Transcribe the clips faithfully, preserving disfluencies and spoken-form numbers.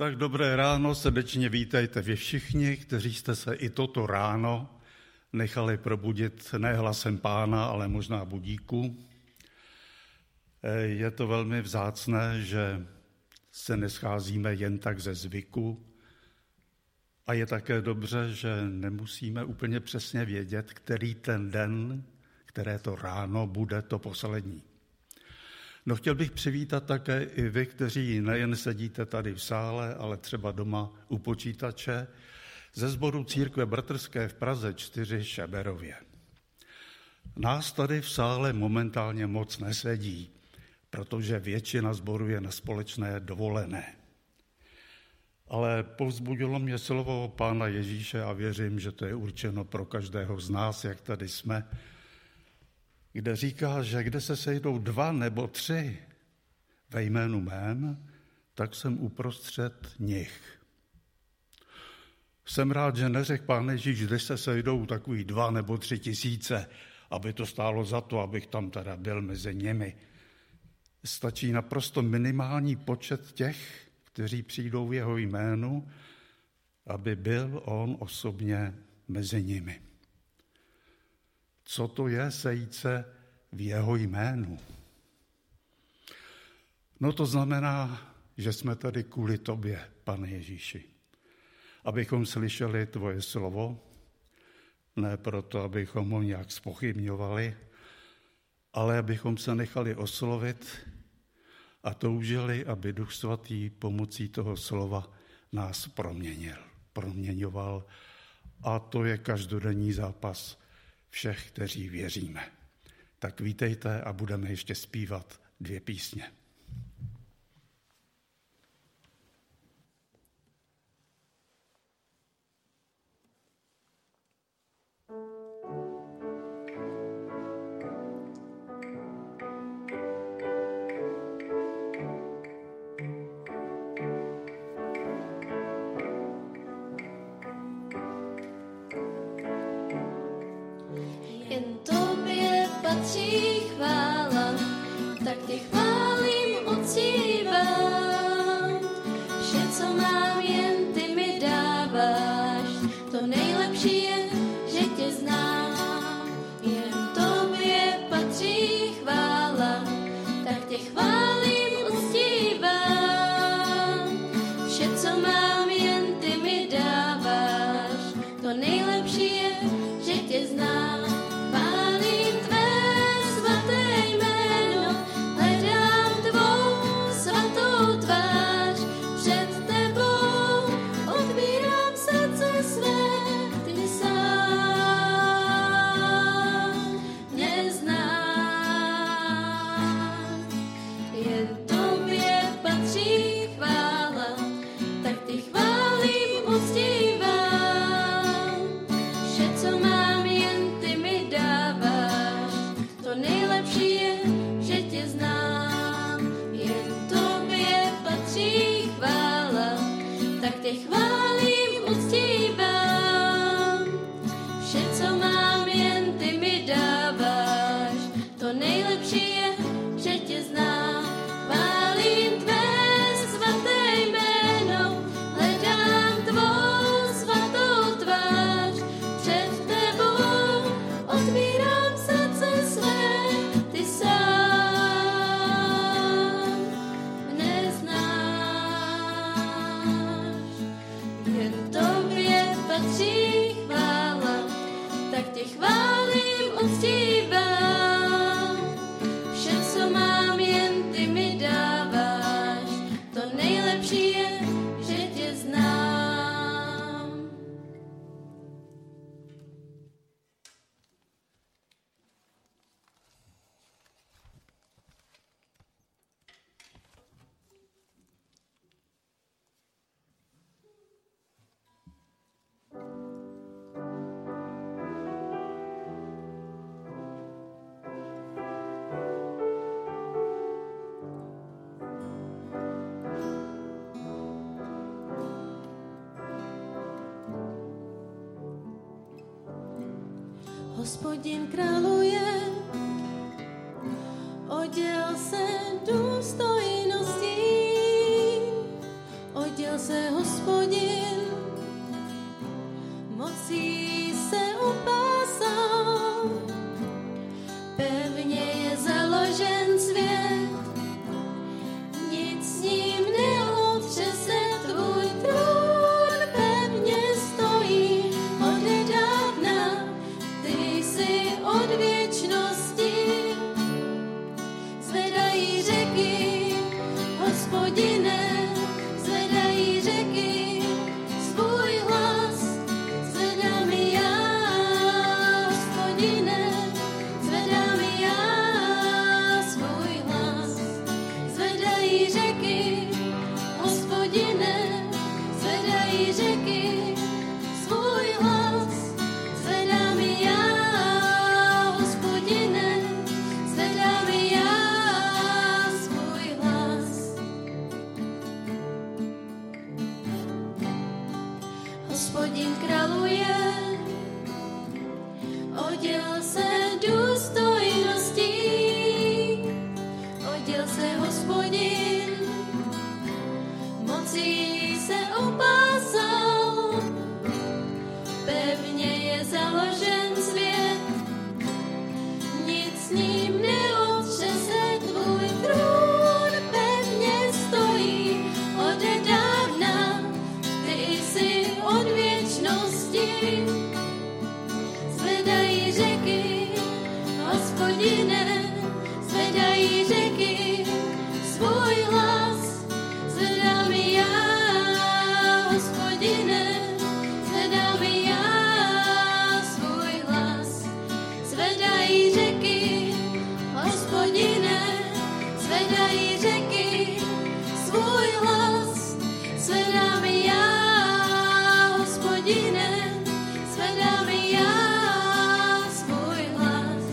Tak dobré ráno, srdečně vítejte vy všichni, kteří jste se i toto ráno nechali probudit ne hlasem Pána, ale možná budíku. Je to velmi vzácné, že se nescházíme jen tak ze zvyku a je také dobře, že nemusíme úplně přesně vědět, který ten den, které to ráno bude to poslední. No chtěl bych přivítat také i vy, kteří nejen sedíte tady v sále, ale třeba doma u počítače, ze sboru Církve bratrské v Praze čtyři Šeberově. Nás tady v sále momentálně moc nesedí, protože většina sboru je na společné dovolené. Ale povzbudilo mě slovo Pána Ježíše a věřím, že to je určeno pro každého z nás, jak tady jsme, kde říká, že kde se sejdou dva nebo tři ve jménu mém, tak jsem uprostřed nich. Jsem rád, že neřekl Pán Ježíš, kde se sejdou takový dva nebo tři tisíce, aby to stálo za to, abych tam teda byl mezi nimi. Stačí naprosto minimální počet těch, kteří přijdou v jeho jménu, aby byl on osobně mezi nimi. Co to je sejít se v jeho jménu? No to znamená, že jsme tady kvůli tobě, Pane Ježíši. Abychom slyšeli tvoje slovo, ne proto, abychom ho nějak zpochybňovali, ale abychom se nechali oslovit a toužili, aby Duch Svatý pomocí toho slova nás proměnil, proměňoval. A to je každodenní zápas všech, kteří věříme. Tak vítejte a budeme ještě zpívat dvě písně. Patří chvála, tak tě chválím, uctívám. Vše, co mám, jen ty mi dáváš. To nejlepší je, že tě znám. Jen tobě patří chvála, tak tě chválím, uctívám. Vše, co mám, jen ty mi dáváš. To nejlepší je, že tě znám. Chválím, uctívám, vše, co mám, jen ty mi dáváš. To nejlepší je, že tě znám. Chválím tvé svaté jméno, hledám tvou svatou tvář. Před tebou otvírám srdce své, ty sám mne znáš. Jen tobě patří chvála, tak tě chválím, uctívám. Vše, co mám, jen ty mi dáváš. To nejlepší je, že tě znám. Hospodin králuje, oděl se důstojností, oděl se Hospodin, mocí se upásal, pevně je založen svět, nic s ním neotřese, tvůj trůn pevně stojí odedávna, ty jsi od věčnosti. Zvedají řeky, Hospodine, zvedají řeky svůj hlas, zvedám i já, Hospodine, zvedám i já svůj hlas. Zvedají řeky, Hospodine, zvedají řeky svůj hlas, zvedám i já, Hospodine, zvedám i já svůj hlas. Hospodin králuje, oděl se důstojností, oděl se Hospodin, mocí se upásal, pevně je založen svět, nic s ním neotřese, tvůj trůn pevně stojí odedávna, ty jsi od věčnosti. Zvedají řeky, Hospodine, zvedají řeky svůj hlas, zvedám i já, Hospodine, zvedám i já svůj hlas. Zvedají řeky, Hospodine, zvedají řeky svůj hlas, zvedám i já, Hospodine, zvedám i já svůj hlas.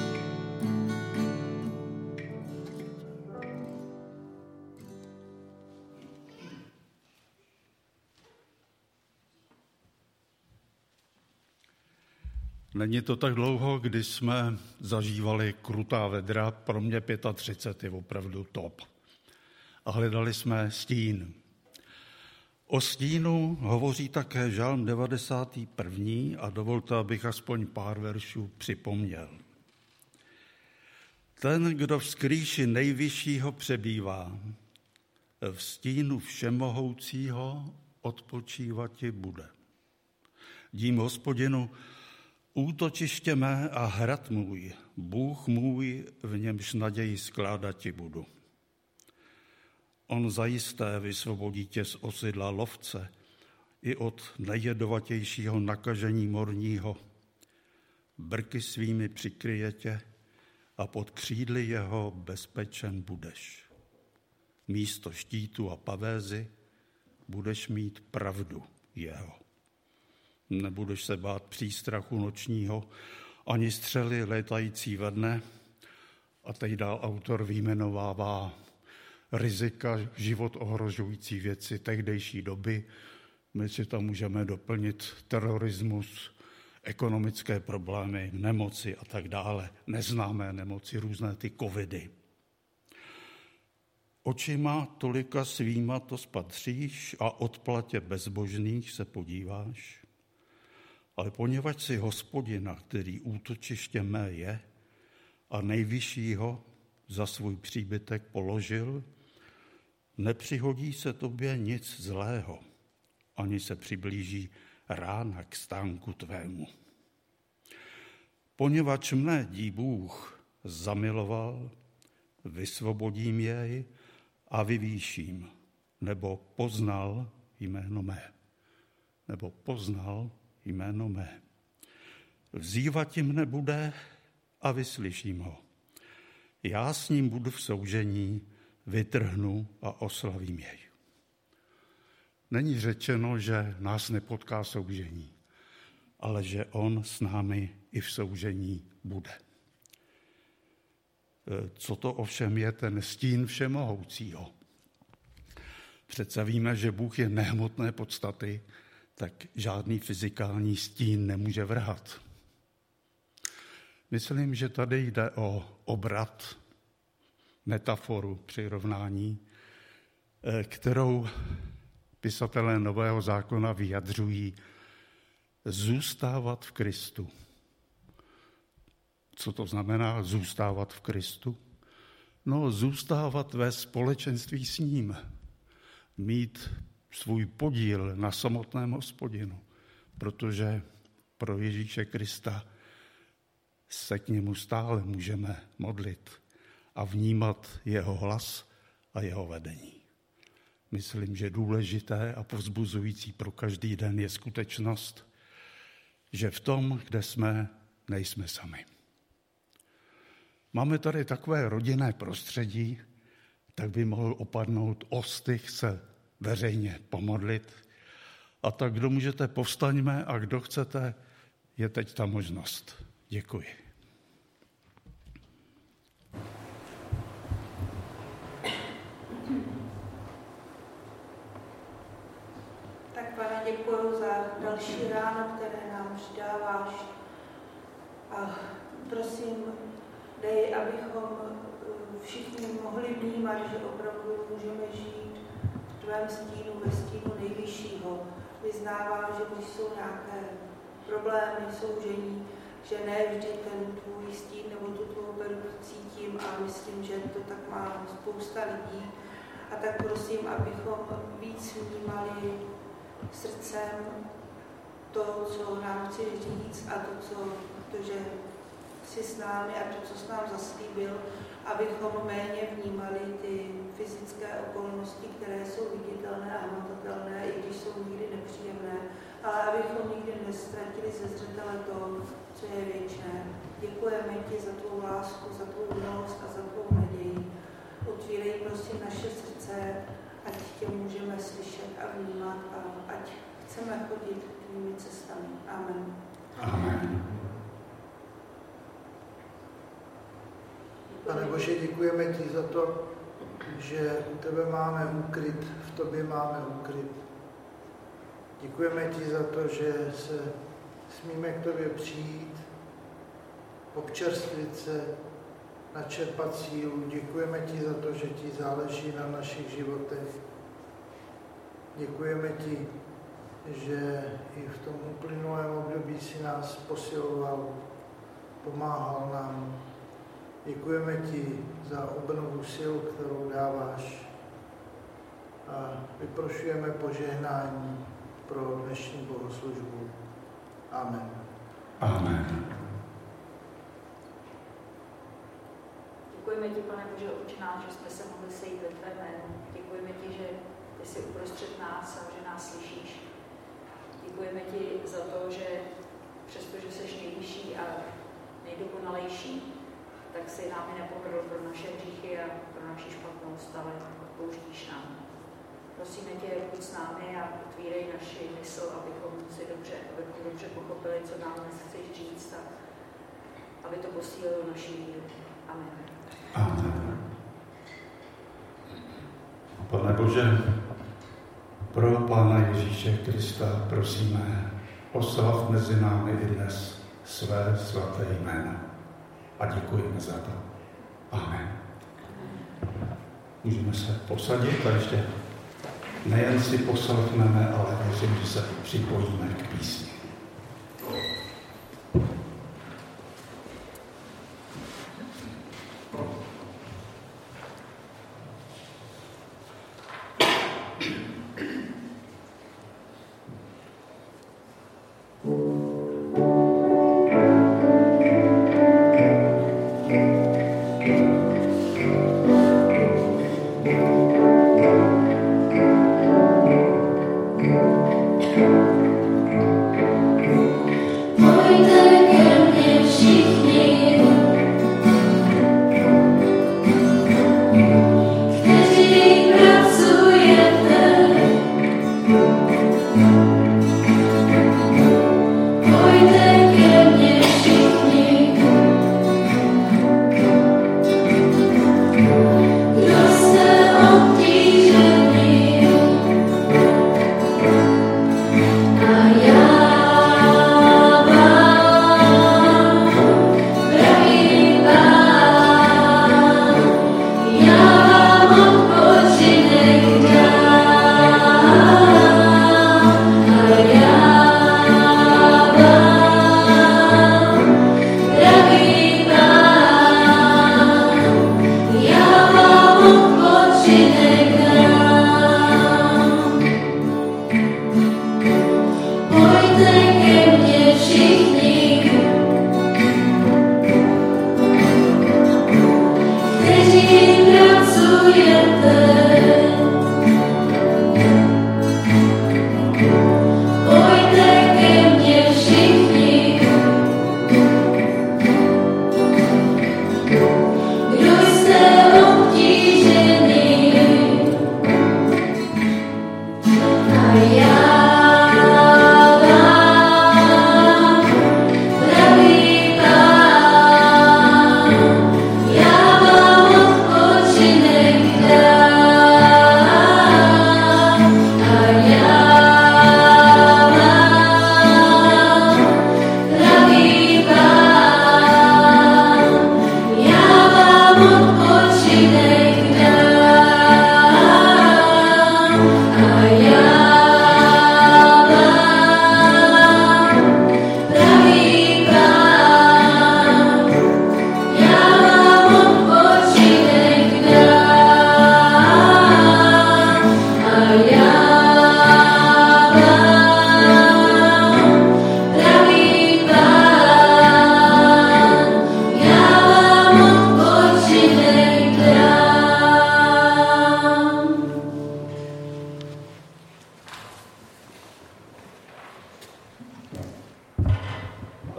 Není to tak dlouho, kdy jsme zažívali krutá vedra, pro mě třicet pět je opravdu top. A hledali jsme stín. O stínu hovoří také žálm devadesátý první a dovolte, abych aspoň pár veršů připomněl. Ten, kdo v skrýši nejvyššího přebývá, v stínu všemohoucího odpočívati bude. Dím Hospodinu, útočiště mé a hrad můj, Bůh můj, v němž naději skládati budu. On zajisté vysvobodí tě z osidla lovce i od nejjedovatějšího nakažení morního. Brky svými přikryje tě a pod křídly jeho bezpečen budeš. Místo štítu a pavézy budeš mít pravdu jeho. Nebudeš se bát přístrachu nočního, ani střely létající ve dne. A teď dál autor vyjmenovává rizika, život ohrožující věci tehdejší doby. My si tam můžeme doplnit terorismus, ekonomické problémy, nemoci a tak dále. Neznámé nemoci, různé ty covidy. Očima tolika svýma to spatříš a odplatě bezbožných se podíváš. Ale poněvadž si Hospodina, který útočiště mé je, a nejvyššího za svůj příbytek položil, nepřihodí se tobě nic zlého, ani se přiblíží rána k stánku tvému. Poněvadž mne dí Bůh zamiloval, vysvobodím jej a vyvýším, nebo poznal jméno mé. Nebo poznal jméno mé. Vzývat mne bude a vyslyším ho. Já s ním budu v soužení, vytrhnu a oslavím jej. Není řečeno, že nás nepotká soužení, ale že on s námi i v soužení bude. Co to ovšem je ten stín všemohoucího? Přece víme, že Bůh je nehmotné podstaty, tak žádný fyzikální stín nemůže vrhat. Myslím, že tady jde o obrat, metaforu, přirovnání, kterou pisatelé Nového zákona vyjadřují zůstávat v Kristu. Co to znamená zůstávat v Kristu? No, zůstávat ve společenství s ním. Mít svůj podíl na samotném Hospodinu, protože pro Ježíše Krista se k němu stále můžeme modlit a vnímat jeho hlas a jeho vedení. Myslím, že důležité a povzbuzující pro každý den je skutečnost, že v tom, kde jsme, nejsme sami. Máme tady takové rodinné prostředí, tak by mohl opadnout ostych se veřejně pomodlit. A tak, kdo můžete, povstaňme, a kdo chcete, je teď ta možnost. Děkuji. Tak, Pane, děkuji za další ráno, které nám přidáváš. A prosím, dej, abychom všichni mohli vnímat, že opravdu můžeme žít v tvém stínu, ve stínu nejvyššího. Vyznávám, že když jsou nějaké problémy, soužení, že ne vždy ten tvůj stín nebo tu tvou perku cítím a myslím, že to tak má spousta lidí. A tak prosím, abychom víc vnímali srdcem to, co nám chceš říct a to, co, to, že jsi s námi a to, co jsi nám zaslíbil, abychom méně vnímali ty fyzické okolnosti, které jsou viditelné a hmatatelné, i když jsou nikdy nepříjemné, ale abychom nikdy nestratili ze zřetele to, co je věčné. Děkujeme ti za tvou lásku, za tvou milost a za tvou naději. Otvírej prosím naše srdce, ať tě můžeme slyšet a vnímat a ať chceme chodit tvými cestami. Amen. Amen. Pane Bože, děkujeme ti za to, že u tebe máme úkryt, v tobě máme úkryt. Děkujeme ti za to, že se smíme k tobě přijít, občerstvit se, načerpat sílu. Děkujeme ti za to, že ti záleží na našich životech. Děkujeme ti, že i v tom uplynulém období si nás posiloval, pomáhal nám. Děkujeme ti za obnovu sil, kterou dáváš, a vyprošujeme požehnání pro dnešní bohoslužbu. Amen. Amen. Děkujeme ti, Pane Bože, Otče náš, že jsme se mohli sejít ve tvé jménu. Děkujeme ti, že ty jsi uprostřed nás a že nás slyšíš. Děkujeme ti za to, že přestože jsi nejvyšší a nejdokonalejší, tak si námi nepovedl pro naše hříchy a pro naši špatnost, ale odpouštíš nám. Prosíme tě, buď s námi a otvírej naši mysl, abychom si dobře, abychom dobře pochopili, co nám dnes chceš říct, a aby to posílilo naši víru. Amen. Amen. Pane Bože, pro Pána Ježíše Krista prosíme, oslav mezi námi i dnes své svaté jméno. A děkujeme za to. Amen. Můžeme se posadit a ještě nejen si poslechneme, ale věřím, že se připojíme k písni.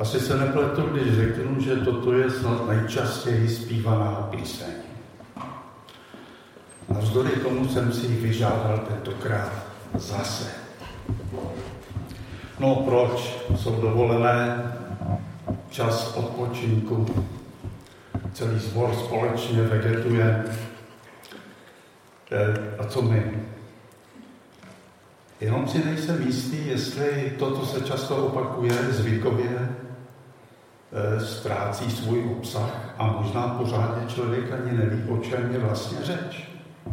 Asi se nepletu, když řeknu, že toto je snad nejčastěji zpívaná píseň. Navzdory tomu jsem si ji vyžádal tentokrát zase. No proč? Jsou dovolené, čas odpočinku, celý sbor společně vegetuje. A co my? Jenom si nejsem jistý, jestli to, co se často opakuje zvykově, ztrácí svůj obsah a možná pořádně člověk ani neví, o čem je vlastně řeč.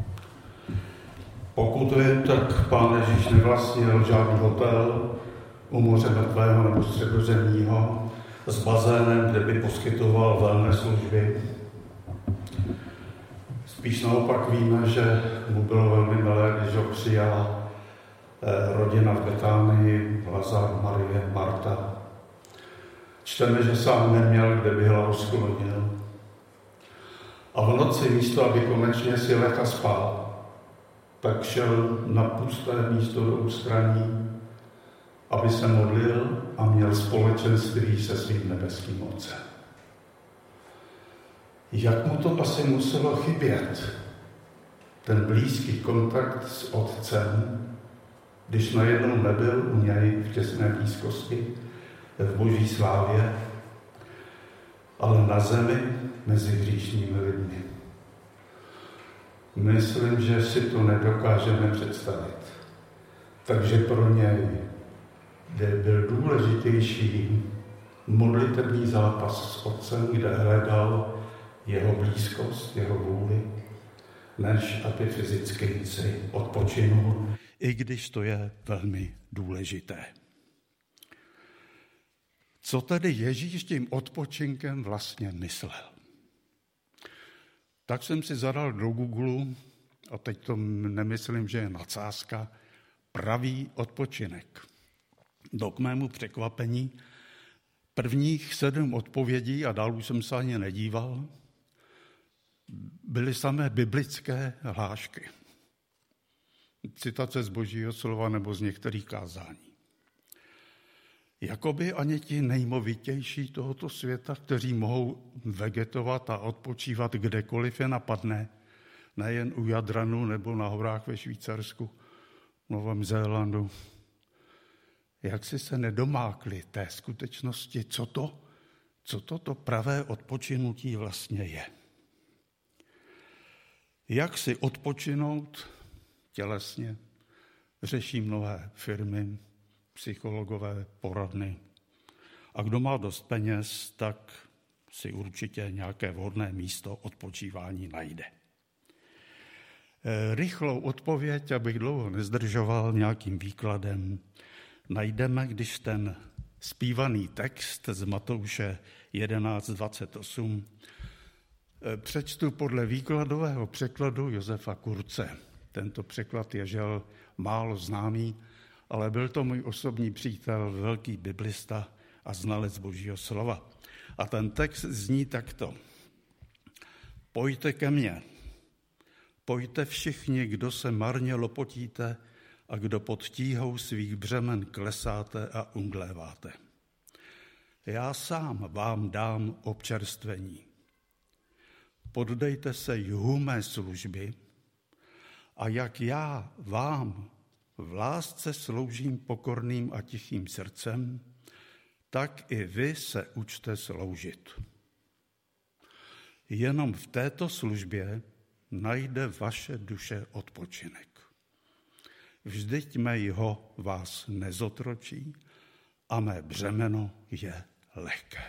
Pokud je, tak Pán Ježíš nevlastnil žádný hotel u moře mrtvého nebo středozemního s bazénem, kde by poskytoval wellness služby. Spíš naopak víme, že mu bylo velmi milé, když ho přijala rodina v Betánii, Lazar, Marie, Marta. Čteme, že sám neměl, kde by hlavu sklonil. A v noci místo, aby konečně si lecha spal, tak šel na pusté místo do ústraní, aby se modlil a měl společenství se svým nebeským Otcem. Jak mu to asi muselo chybět, ten blízký kontakt s Otcem, když najednou nebyl u něj v těsné blízkosti, v boží slávě, ale na zemi mezi hříšnými lidmi. Myslím, že si to nedokážeme představit. Takže pro něj byl důležitější modlitební zápas s Otcem, kde hledal jeho blízkost, jeho vůli, než aby fyzicky si odpočinul, i když to je velmi důležité. Co tedy Ježíš tím odpočinkem vlastně myslel? Tak jsem si zadal do Google, a teď to nemyslím, že je nadsázka, pravý odpočinek. Do k mému překvapení prvních sedm odpovědí, a dál už jsem se ani nedíval, byly samé biblické hlášky. Citace z Božího slova nebo z některých kázání. Jakoby ani ti nejmovitější tohoto světa, kteří mohou vegetovat a odpočívat kdekoliv je napadne, nejen u Jadranu nebo na horách ve Švýcarsku, Novém Zélandu, jak si se nedomákli té skutečnosti, co to, co to, to pravé odpočinutí vlastně je. Jak si odpočinout tělesně, řeší mnohé firmy, psychologové, poradny. A kdo má dost peněz, tak si určitě nějaké vhodné místo odpočívání najde. Rychlou odpověď, abych dlouho nezdržoval nějakým výkladem, najdeme, když ten zpívaný text z Matouše jedenáct dvacet osm přečtu podle výkladového překladu Josefa Kurze. Tento překlad je žel málo známý, ale byl to můj osobní přítel, velký biblista a znalec Božího slova. A ten text zní takto. Pojďte ke mně, pojďte všichni, kdo se marně lopotíte a kdo pod tíhou svých břemen klesáte a umdléváte. Já sám vám dám občerstvení. Poddejte se jhu mé služby a jak já vám v lásce sloužím pokorným a tichým srdcem, tak i vy se učte sloužit. Jenom v této službě najde vaše duše odpočinek. Vždyť mé jho vás nezotročí a mé břemeno je lehké.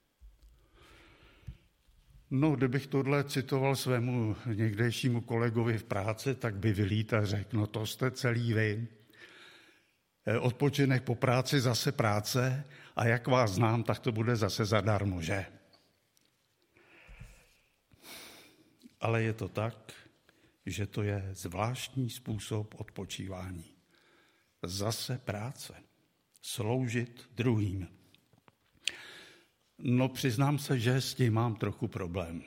No, kdybych tohle citoval svému někdejšímu kolegovi v práci, tak by vylít a řekl, no to jste celý vy. Odpočinek po práci, zase práce a jak vás znám, tak to bude zase zadarmo, že? Ale je to tak, že to je zvláštní způsob odpočívání. Zase práce. Sloužit druhým. No, přiznám se, že s tím mám trochu problém.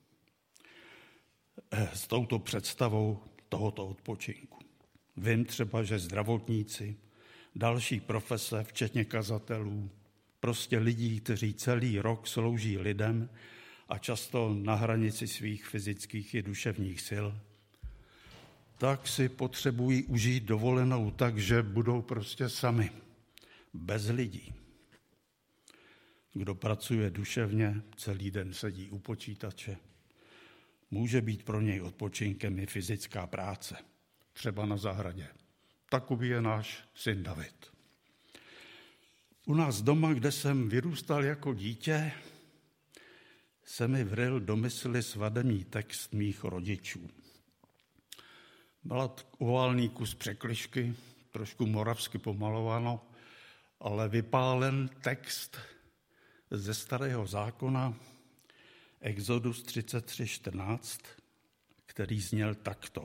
S touto představou tohoto odpočinku. Vím třeba, že zdravotníci, další profese, včetně kazatelů, prostě lidí, kteří celý rok slouží lidem a často na hranici svých fyzických i duševních sil, tak si potřebují užít dovolenou tak, že budou prostě sami, bez lidí. Kdo pracuje duševně, celý den sedí u počítače, může být pro něj odpočinkem i fyzická práce, třeba na zahradě. Takový je náš syn David. U nás doma, kde jsem vyrůstal jako dítě, se mi vryl do mysli svadební text mých rodičů. Byl oválný kus překližky, trošku moravsky pomalováno, ale vypálen text ze Starého zákona, Exodus třicet tři čtrnáct, který zněl takto.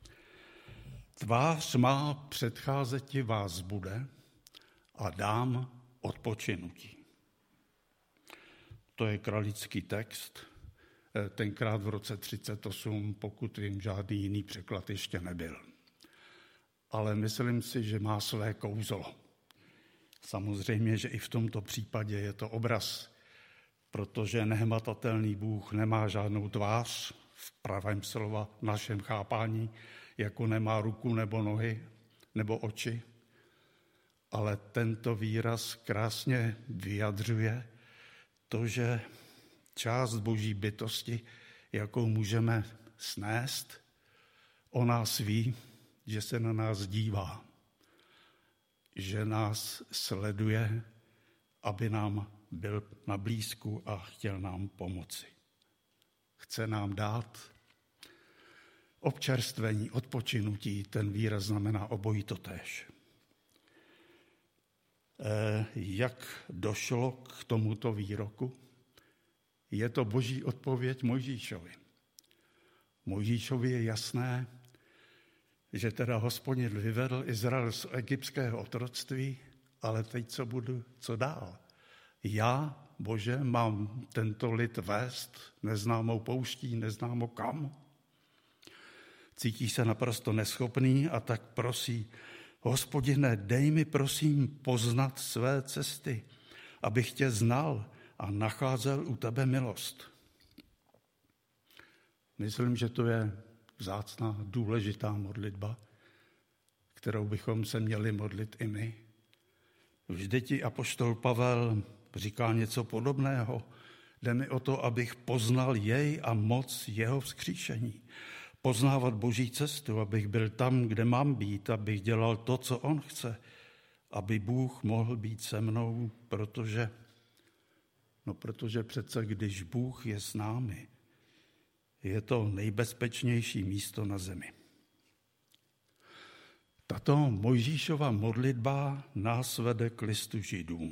Tvář má předcházeti vás bude a dám odpočinutí. To je kralický text, tenkrát v roce třicet osm, pokud jim žádný jiný překlad ještě nebyl. Ale myslím si, že má své kouzlo. Samozřejmě, že i v tomto případě je to obraz, protože nehmatatelný Bůh nemá žádnou tvář v pravém slova našem chápání, jako nemá ruku nebo nohy nebo oči, ale tento výraz krásně vyjadřuje to, že část boží bytosti, jakou můžeme snést, o nás ví, že se na nás dívá, že nás sleduje, aby nám byl na blízku a chtěl nám pomoci. Chce nám dát občerstvení, odpočinutí, ten výraz znamená obojí totéž. E, jak došlo k tomuto výroku? Je to boží odpověď Mojžíšovi. Mojžíšovi je jasné, že teda Hospodin vyvedl Izrael z egyptského otroctví, ale teď co budu, co dál? Já, Bože, mám tento lid vést neznámou pouští, neznámo kam. Cítí se naprosto neschopný a tak prosí, Hospodine, dej mi prosím poznat své cesty, abych tě znal a nacházel u tebe milost. Myslím, že to je vzácná, důležitá modlitba, kterou bychom se měli modlit i my. Vždyť i apoštol Pavel říká něco podobného. Jde mi o to, abych poznal jej a moc jeho vzkříšení. Poznávat boží cestu, abych byl tam, kde mám být, abych dělal to, co on chce, aby Bůh mohl být se mnou, protože, no protože přece, když Bůh je s námi, je to nejbezpečnější místo na zemi. Tato Mojžíšova modlitba nás vede k listu Židům.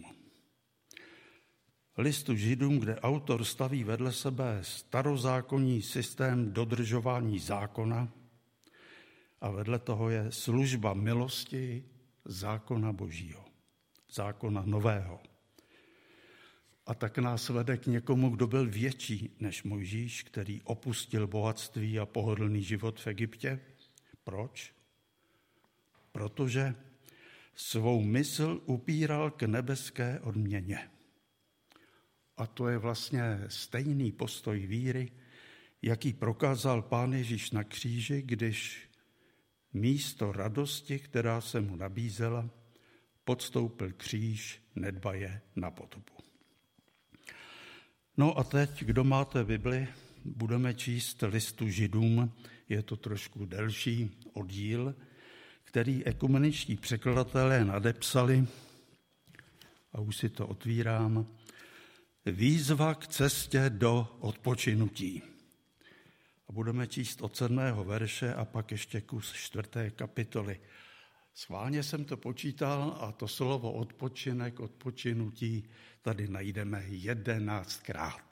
Listu Židům, kde autor staví vedle sebe starozákonní systém dodržování zákona a vedle toho je služba milosti zákona božího, zákona nového. A tak nás vede k někomu, kdo byl větší než Mojžíš, který opustil bohatství a pohodlný život v Egyptě. Proč? Protože svou mysl upíral k nebeské odměně. A to je vlastně stejný postoj víry, jaký prokázal Pán Ježíš na kříži, když místo radosti, která se mu nabízela, podstoupil kříž nedbaje na potupu. No a teď, kdo máte Bibli, budeme číst listu Židům, je to trošku delší oddíl, který ekumeničtí překladatelé nadepsali, a už si to otvírám, výzva k cestě do odpočinutí. A budeme číst od sedmého verše a pak ještě kus čtvrté kapitoly. Schválně jsem to počítal a to slovo odpočinek, odpočinutí tady najdeme jedenáctkrát.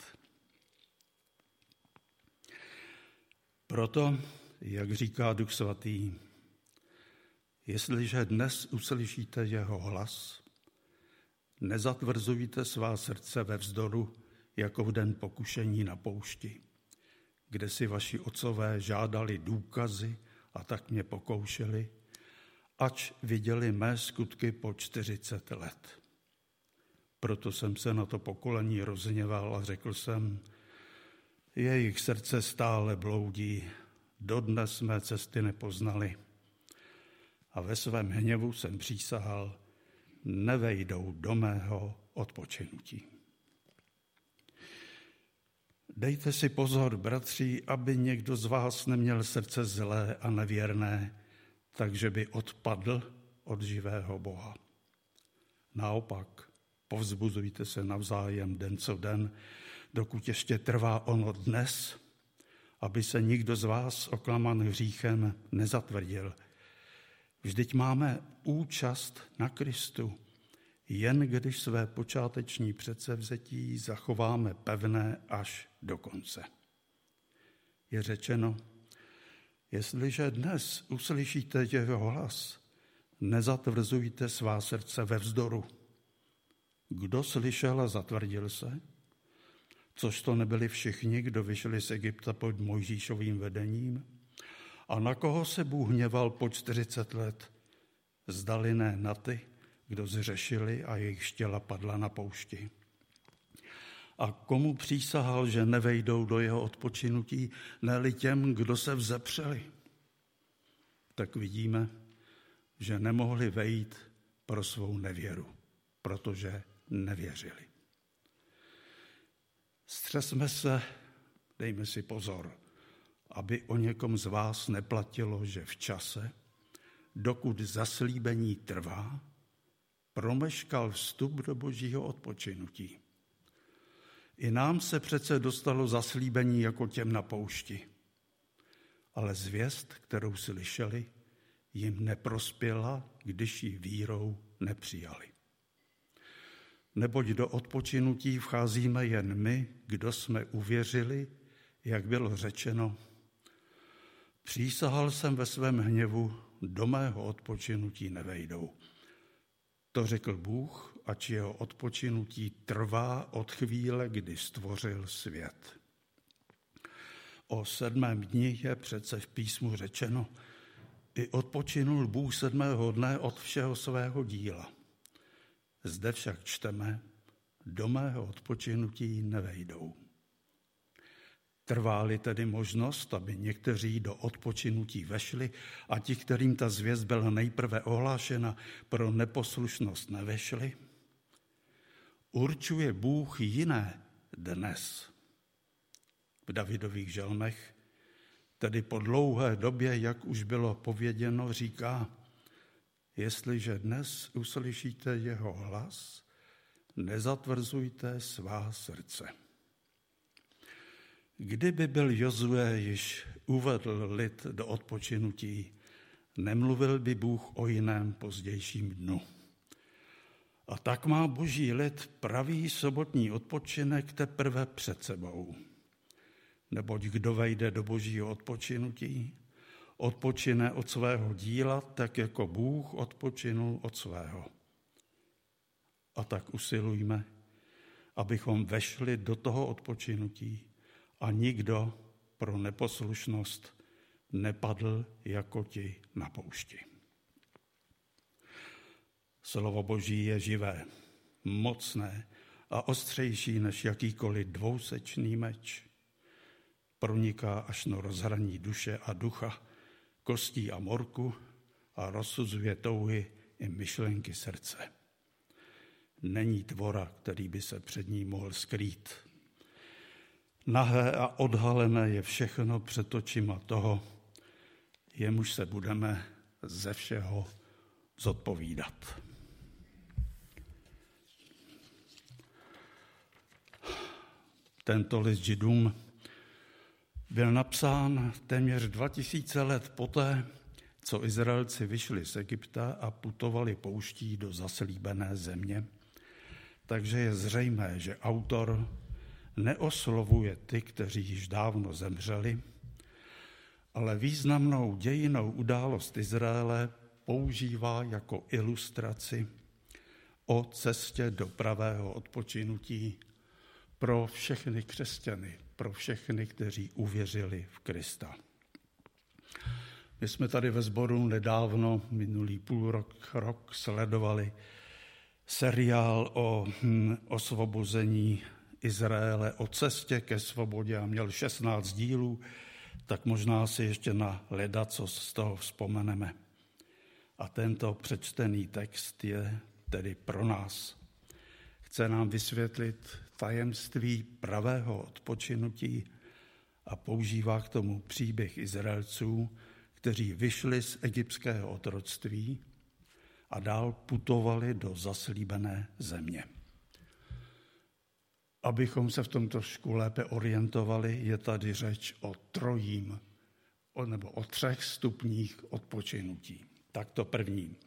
Proto, jak říká Duch Svatý, jestliže dnes uslyšíte jeho hlas, nezatvrzujte svá srdce ve vzdoru, jako v den pokušení na poušti, kde si vaši otcové žádali důkazy a tak mě pokoušeli, ač viděli mé skutky po čtyřicet let. Proto jsem se na to pokolení rozhněval a řekl jsem, jejich srdce stále bloudí, dodnes mé cesty nepoznali. A ve svém hněvu jsem přísahal, nevejdou do mého odpočinutí. Dejte si pozor, bratři, aby někdo z vás neměl srdce zlé a nevěrné, takže by odpadl od živého Boha. Naopak, povzbuzujte se navzájem den co den, dokud ještě trvá ono dnes, aby se nikdo z vás oklaman hříchem nezatvrdil. Vždyť máme účast na Kristu, jen když své počáteční předsevzetí zachováme pevné až do konce. Je řečeno, jestliže dnes uslyšíte jeho hlas, nezatvrzujte svá srdce ve vzdoru. Kdo slyšel a zatvrdil se? Což to nebyli všichni, kdo vyšli z Egypta pod Mojžíšovým vedením? A na koho se Bůh hněval po čtyřicet let? Zdali ne na ty, kdo zřešili a jejich těla padla na poušti. A komu přísahal, že nevejdou do jeho odpočinutí, ne-li těm, kdo se vzepřeli? Tak vidíme, že nemohli vejít pro svou nevěru, protože nevěřili. Střesme se, dejme si pozor, aby o někom z vás neplatilo, že v čase, dokud zaslíbení trvá, promeškal vstup do božího odpočinutí. I nám se přece dostalo zaslíbení jako těm na poušti, ale zvěst, kterou slyšeli, jim neprospěla, když ji vírou nepřijali. Neboť do odpočinutí vcházíme jen my, kdo jsme uvěřili, jak bylo řečeno, přísahal jsem ve svém hněvu, do mého odpočinutí nevejdou. To řekl Bůh, ač jeho odpočinutí trvá od chvíle, kdy stvořil svět. O sedmém dni je přece v písmu řečeno, i odpočinul Bůh sedmého dne od všeho svého díla. Zde však čteme, do mého odpočinutí nevejdou. Trvá-li tedy možnost, aby někteří do odpočinutí vešli a ti, kterým ta zvěst byla nejprve ohlášena, pro neposlušnost nevešli? Určuje Bůh jiné dnes. V Davidových žalmech, tedy po dlouhé době, jak už bylo pověděno, říká, jestliže dnes uslyšíte jeho hlas, nezatvrzujte svá srdce. Kdyby byl Jozue již uvedl lid do odpočinutí, nemluvil by Bůh o jiném pozdějším dnu. A tak má boží lid pravý sobotní odpočinek teprve před sebou. Neboť kdo vejde do božího odpočinutí, odpočine od svého díla, tak jako Bůh odpočinul od svého. A tak usilujme, abychom vešli do toho odpočinutí a nikdo pro neposlušnost nepadl jako ti na poušti. Slovo Boží je živé, mocné a ostřejší než jakýkoliv dvousečný meč. Proniká až na rozhraní duše a ducha, kostí a morku a rozsuzuje touhy i myšlenky srdce. Není tvora, který by se před ní mohl skrýt. Nahé a odhalené je všechno před očima toho, jemuž se budeme ze všeho zodpovídat. Tento list Židům byl napsán téměř dva tisíce let poté, co Izraelci vyšli z Egypta a putovali pouští do zaslíbené země. Takže je zřejmé, že autor neoslovuje ty, kteří již dávno zemřeli, ale významnou dějinnou událost Izraele používá jako ilustraci o cestě do pravého odpočinutí pro všechny křesťany, pro všechny, kteří uvěřili v Krista. My jsme tady ve sboru nedávno, minulý půl rok, rok sledovali seriál o hm, osvobození Izraele, o cestě ke svobodě a měl šestnáct dílů, tak možná si ještě na ledacos z toho vzpomeneme. A tento přečtený text je tedy pro nás. Chce nám vysvětlit tajemství pravého odpočinutí a používá k tomu příběh Izraelců, kteří vyšli z egyptského otroctví a dál putovali do zaslíbené země. Abychom se v tom trošku lépe orientovali, je tady řeč o trojím, nebo o třech stupních odpočinutí. Tak to první.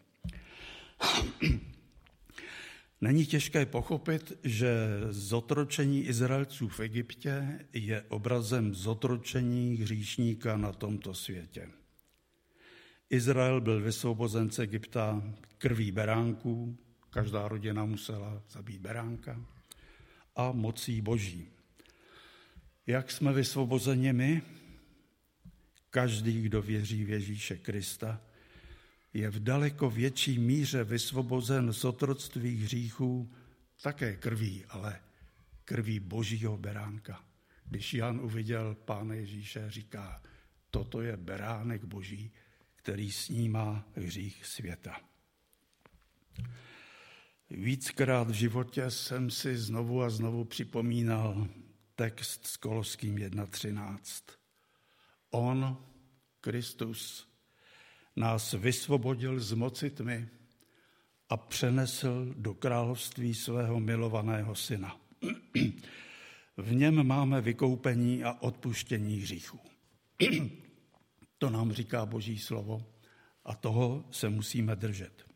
Není těžké pochopit, že zotročení Izraelců v Egyptě je obrazem zotročení hříšníka na tomto světě. Izrael byl vysvobozen z Egypta krví beránků, každá rodina musela zabít beránka, a mocí Boží. Jak jsme vysvobozeni my? Každý, kdo věří v Ježíše Krista, je v daleko větší míře vysvobozen z otroctví hříchů také krví, ale krví Božího beránka. Když Jan uviděl Pána Ježíše, říká, toto je beránek Boží, který snímá hřích světa. Víckrát v životě jsem si znovu a znovu připomínal text s Koloským jedna třináct. On, Kristus, nás vysvobodil z moci tmy a přenesl do království svého milovaného syna. V něm máme vykoupení a odpuštění hříchů. To nám říká Boží slovo a toho se musíme držet.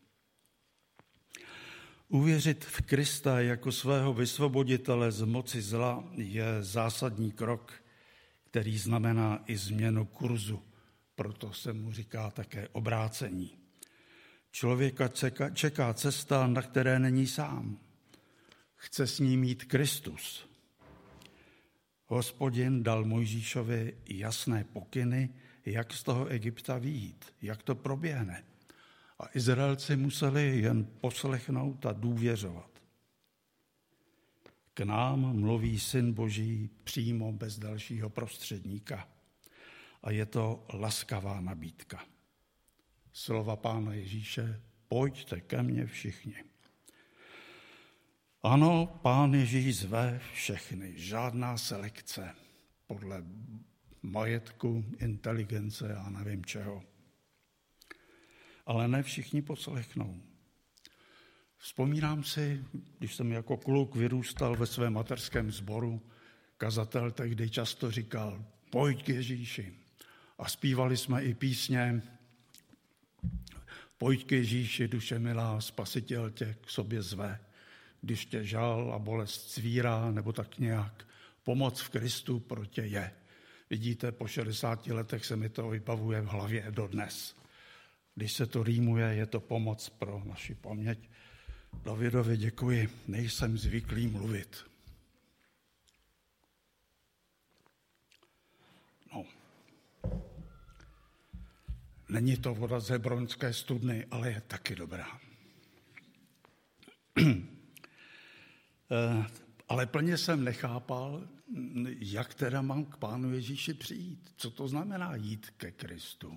Uvěřit v Krista jako svého vysvoboditele z moci zla je zásadní krok, který znamená i změnu kurzu. Proto se mu říká také obrácení. Člověka čeká cesta, na které není sám. Chce s ním jít Kristus. Hospodin dal Mojžíšovi jasné pokyny, jak z toho Egypta vyjít, jak to proběhne. A Izraelci museli jen poslechnout a důvěřovat. K nám mluví Syn Boží přímo bez dalšího prostředníka. A je to laskavá nabídka. Slova Pána Ježíše, pojďte ke mně všichni. Ano, Pán Ježíš zve všechny, žádná selekce podle majetku, inteligence a nevím čeho. Ale ne všichni poslechnou. Vzpomínám si, když jsem jako kluk vyrůstal ve svém mateřském sboru, kazatel tehdy často říkal, pojď k Ježíši. A zpívali jsme i písně, pojď k Ježíši, duše milá, spasitel tě k sobě zve, když tě žal a bolest cvírá, nebo tak nějak, pomoc v Kristu pro tě je. Vidíte, po šedesáti letech se mi to vybavuje v hlavě dodnes. Když se to rýmuje, je to pomoc pro naši paměť. Davidovi děkuji, nejsem zvyklý mluvit. No. Není to voda z Hebronské studny, ale je taky dobrá. Ale plně jsem nechápal, jak teda mám k Pánu Ježíši přijít. Co to znamená jít ke Kristu?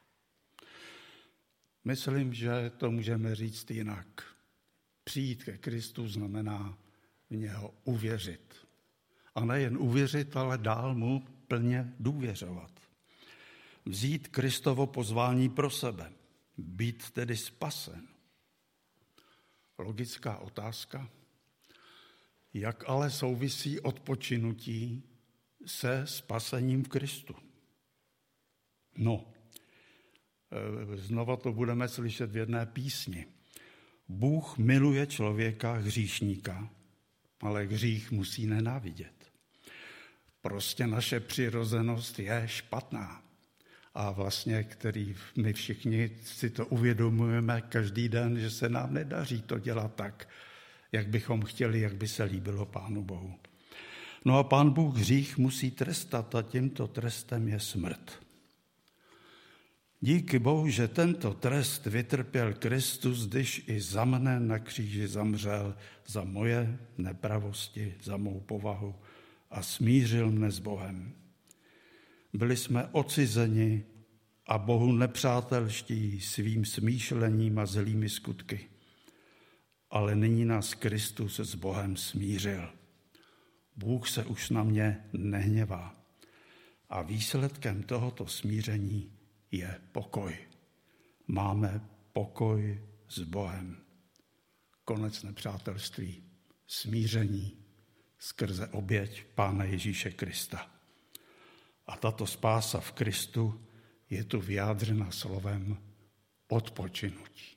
Myslím, že to můžeme říct jinak. Přijít ke Kristu znamená v něho uvěřit. A nejen uvěřit, ale dál mu plně důvěřovat. Vzít Kristovo pozvání pro sebe. Být tedy spasen. Logická otázka. Jak ale souvisí odpočinutí se spasením v Kristu? No, znova to budeme slyšet v jedné písni. Bůh miluje člověka hříšníka, ale hřích musí nenávidět. Prostě naše přirozenost je špatná. A vlastně, který my všichni si to uvědomujeme každý den, že se nám nedaří to dělat tak, jak bychom chtěli, jak by se líbilo Pánu Bohu. No a Pán Bůh hřích musí trestat a tímto trestem je smrt. Díky Bohu, že tento trest vytrpěl Kristus, když i za mne na kříži zamřel, za moje nepravosti, za mou povahu a smířil mne s Bohem. Byli jsme odcizeni a Bohu nepřátelští svým smýšlením a zlými skutky. Ale nyní nás Kristus s Bohem smířil. Bůh se už na mě nehněvá. A výsledkem tohoto smíření je pokoj. Máme pokoj s Bohem. Konec nepřátelství, smíření skrze oběť Pána Ježíše Krista. A tato spása v Kristu je tu vyjádřena slovem odpočinutí.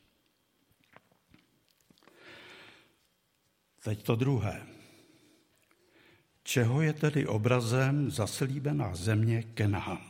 Teď to druhé. Čeho je tedy obrazem zaslíbená země Kenánu?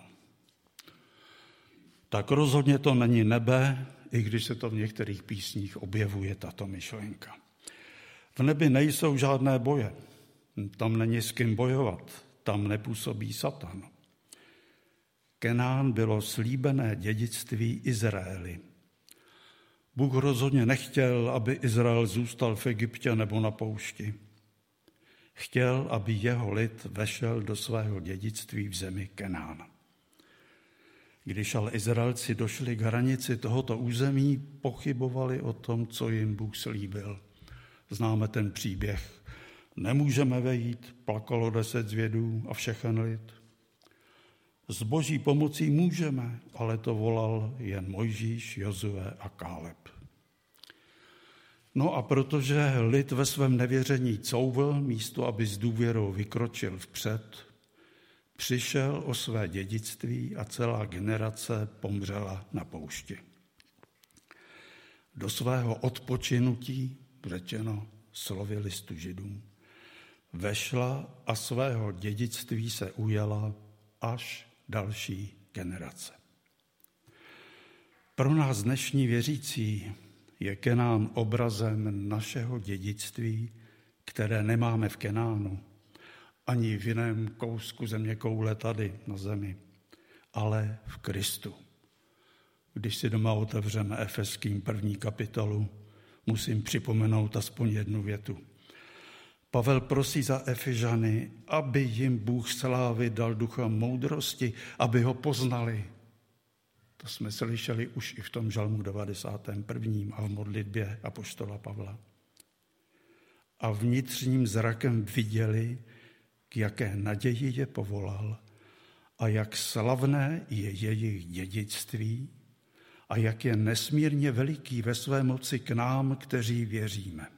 Tak rozhodně to není nebe, i když se to v některých písních objevuje tato myšlenka. V nebi nejsou žádné boje, tam není s kým bojovat, tam nepůsobí Satan. Kenán bylo slíbené dědictví Izraeli. Bůh rozhodně nechtěl, aby Izrael zůstal v Egyptě nebo na poušti. Chtěl, aby jeho lid vešel do svého dědictví v zemi Kenán. Když ale Izraelci došli k hranici tohoto území, pochybovali o tom, co jim Bůh slíbil. Známe ten příběh. Nemůžeme vejít, plakalo deset zvědů a všechen lid. S Boží pomocí můžeme, ale to volal jen Mojžíš, Jozue a Káleb. No a protože lid ve svém nevěření couvl, místo aby s důvěrou vykročil vpřed, přišel o své dědictví a celá generace pomřela na poušti. Do svého odpočinutí, řečeno slovy listu Židům, vešla a svého dědictví se ujala až další generace. Pro nás dnešní věřící je Kenán obrazem našeho dědictví, které nemáme v Kenánu, ani v jiném kousku země koule tady na zemi, ale v Kristu. Když si doma otevřeme Efeským první kapitolu, musím připomenout aspoň jednu větu. Pavel prosí za Efežany, aby jim Bůh slávy dal ducha moudrosti, aby ho poznali. To jsme slyšeli už i v tom žalmu devadesátém prvním a v modlitbě apoštola Pavla. A vnitřním zrakem viděli, k jaké naději je povolal a jak slavné je jejich dědictví a jak je nesmírně veliký ve své moci k nám, kteří věříme.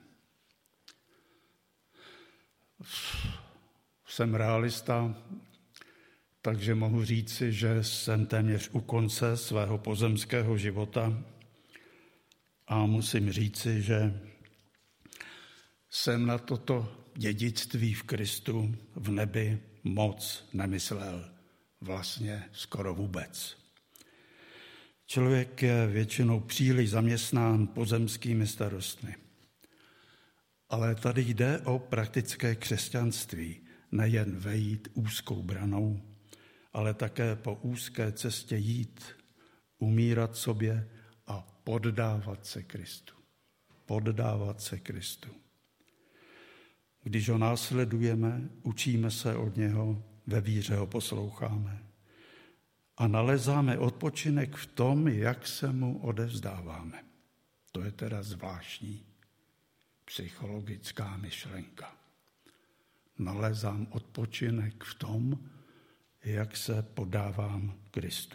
Jsem realista, takže mohu říci, že jsem téměř u konce svého pozemského života a musím říci, že jsem na toto dědictví v Kristu v nebi moc nemyslel, vlastně skoro vůbec. Člověk je většinou příliš zaměstnán pozemskými starostmi. Ale tady jde o praktické křesťanství, nejen vejít úzkou branou, ale také po úzké cestě jít, umírat sobě a poddávat se Kristu. Poddávat se Kristu. Když ho následujeme, učíme se od něho, ve víře ho posloucháme. A nalezáme odpočinek v tom, jak se mu odevzdáváme. To je teda zvláštní psychologická myšlenka. Nalezám odpočinek v tom, jak se podávám Kristu.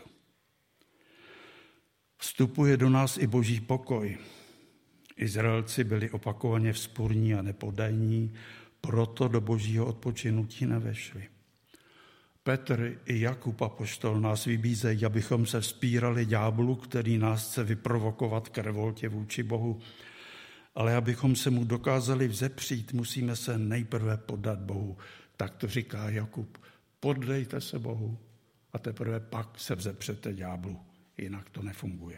Vstupuje do nás i Boží pokoj. Izraelci byli opakovaně vzpurní a nepodajní, proto do Božího odpočinutí nevešli. Petr i Jakub apoštol nás vybízejí, abychom se vzpírali ďáblu, který nás chce vyprovokovat k revoltě vůči Bohu. Ale abychom se mu dokázali vzepřít, musíme se nejprve poddat Bohu. Tak to říká Jakub. Poddejte se Bohu a teprve pak se vzepřete ďáblu. Jinak to nefunguje.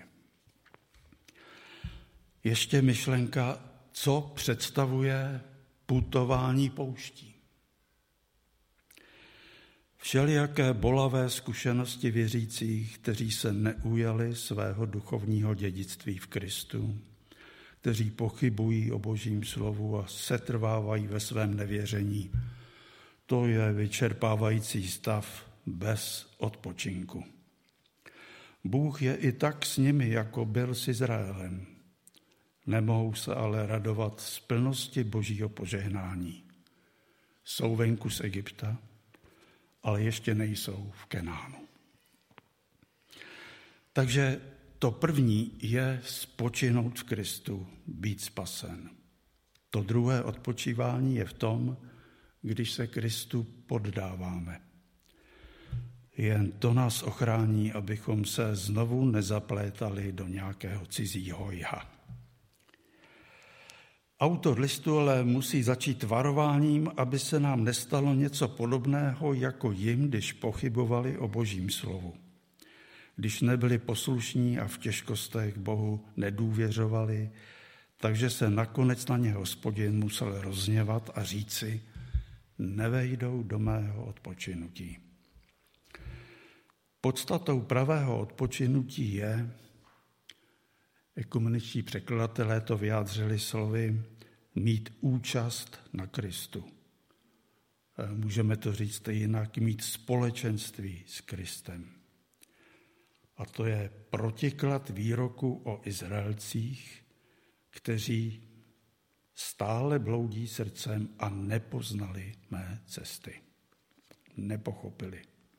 Ještě myšlenka, co představuje putování pouští. Všelijaké bolavé zkušenosti věřících, kteří se neujali svého duchovního dědictví v Kristu, kteří pochybují o Božím slovu a setrvávají ve svém nevěření. To je vyčerpávající stav bez odpočinku. Bůh je i tak s nimi, jako byl s Izraelem. Nemohou se ale radovat z plnosti Božího požehnání. Jsou venku z Egypta, ale ještě nejsou v Kenánu. Takže to první je spočinout v Kristu, být spasen. To druhé odpočívání je v tom, když se Kristu poddáváme. Jen to nás ochrání, abychom se znovu nezaplétali do nějakého cizího jha. Autor listu ale musí začít varováním, aby se nám nestalo něco podobného jako jim, když pochybovali o Božím slovu. Když nebyli poslušní a v těžkostech Bohu nedůvěřovali, takže se nakonec na ně Hospodin musel rozhněvat a říci, nevejdou do mého odpočinutí. Podstatou pravého odpočinutí je, ekumeničtí překladatelé to vyjádřili slovy, mít účast na Kristu. Můžeme to říct jinak, mít společenství s Kristem. A to je protiklad výroku o Izraelcích, kteří stále bloudí srdcem a nepoznali mé cesty. Nepochopili.